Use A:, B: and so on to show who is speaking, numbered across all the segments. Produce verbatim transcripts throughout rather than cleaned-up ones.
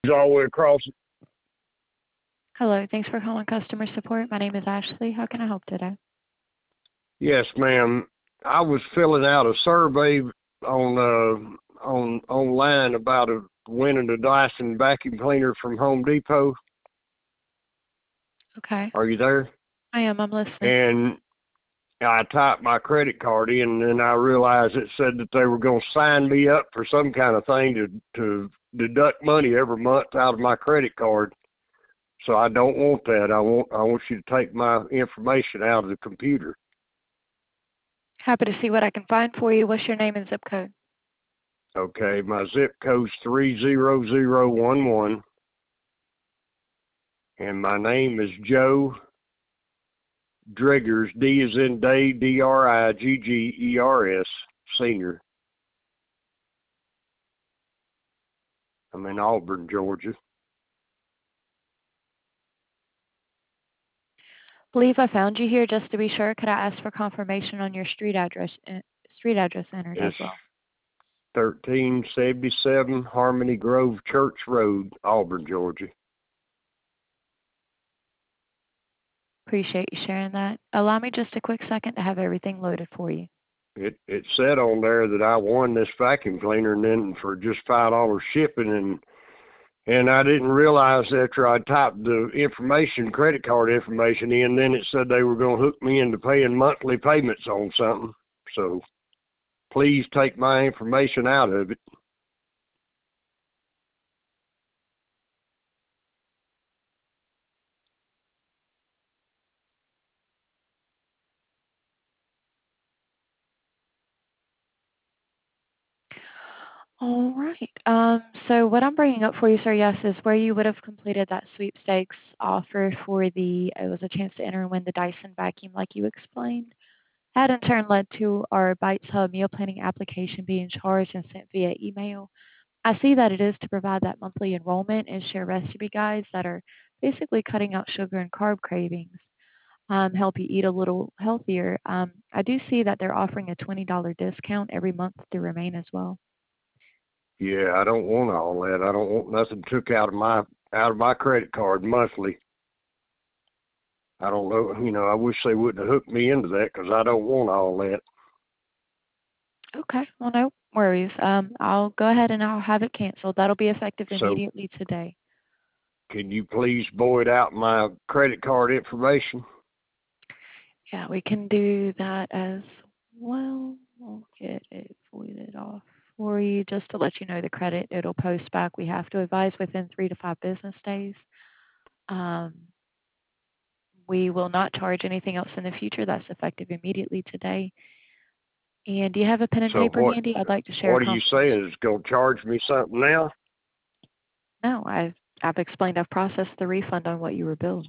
A: all the way across.
B: Hello, thanks for calling customer support. My name is Ashley. How can I help today?
A: Yes, ma'am. I was filling out a survey on uh on online about a winning a Dyson vacuum cleaner from Home Depot.
B: Okay,
A: Are you there?
B: I am. I'm listening.
A: And I typed my credit card in, and then I realized it said that they were going to sign me up for some kind of thing to to deduct money every month out of my credit card. So I don't want that. I want I want you to take my information out of the computer.
B: Happy to see what I can find for you. What's your name and zip code?
A: Okay, my zip code's three zero zero one one, and my name is Joe Driggers, D as in day, D R I G G E R S, Senior. I'm in Auburn, Georgia.
B: Believe I found you here. Just to be sure, could I ask for confirmation on your street address? Uh, street address entered as
A: It's
B: well.
A: thirteen seventy-seven Harmony Grove Church Road, Auburn, Georgia.
B: Appreciate you sharing that. Allow me just a quick second to have everything loaded for you.
A: It it said on there that I won this vacuum cleaner, and then for just five dollars shipping, and and I didn't realize after I typed the information, credit card information in, then it said they were going to hook me into paying monthly payments on something. So please take my information out of it.
B: All right. Um, so what I'm bringing up for you, sir, yes, is where you would have completed that sweepstakes offer for the, it was a chance to enter and win the Dyson vacuum like you explained. That in turn led to our Bites Hub meal planning application being charged and sent via email. I see that it is to provide that monthly enrollment and share recipe guides that are basically cutting out sugar and carb cravings, um, help you eat a little healthier. Um, I do see that they're offering a twenty dollars discount every month to remain as well.
A: Yeah, I don't want all that. I don't want nothing took out of my out of my credit card monthly. I don't know. You know, I wish they wouldn't have hooked me into that because I don't want all that.
B: Okay, well, no worries. Um, I'll go ahead and I'll have it canceled. That'll be effective
A: So
B: immediately today.
A: can you please void out my credit card information?
B: Yeah, we can do that as well. We'll get it voided off for you just to let you know the credit. It'll post back. We have to advise within three to five business days. Um, we will not charge anything else in the future. That's effective immediately today. And do you have a pen and
A: So
B: paper
A: what
B: handy? I'd like to share a
A: what are you
B: confirmation.
A: saying? Is going to charge me something now?
B: No, I've I've explained. I've processed the refund on what you were billed.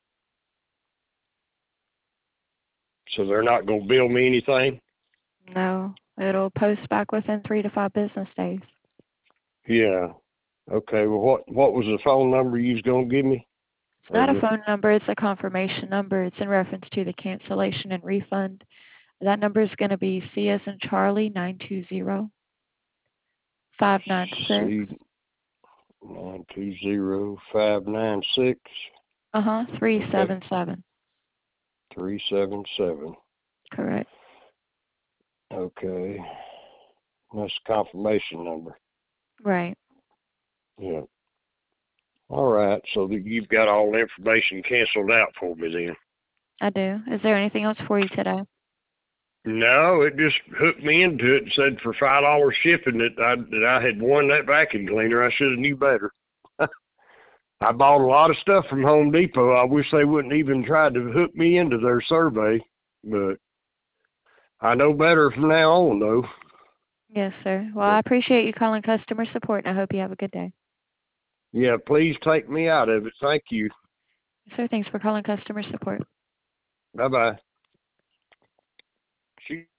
A: So they're not going to bill me anything?
B: No, it'll post back within three to five business days.
A: Yeah. Okay. Well, what what was the phone number you was going to give me?
B: It's
A: Or
B: not a
A: the
B: phone number, it's a confirmation number. It's in reference to the cancellation and refund. That number is going to be C as in Charlie nine two zero five nine six.
A: C nine two zero five nine six
B: Uh-huh,
A: okay
B: three seven seven.
A: three seven seven.
B: Correct.
A: Okay. That's the confirmation number.
B: Right.
A: Yeah. All right. So that you've got all the information canceled out for me then.
B: I do. Is there anything else for you today?
A: No, it just hooked me into it and said for five dollars shipping that I that I had won that vacuum cleaner. I should have knew better. I bought a lot of stuff from Home Depot. I wish they wouldn't even try to hook me into their survey, but I know better from now on, though.
B: Yes, sir. Well, I
A: But
B: appreciate you calling customer support, and I hope you have a good day.
A: yeah, please take me out of it. Thank you.
B: Yes, sir. Thanks for calling customer support.
A: Bye bye.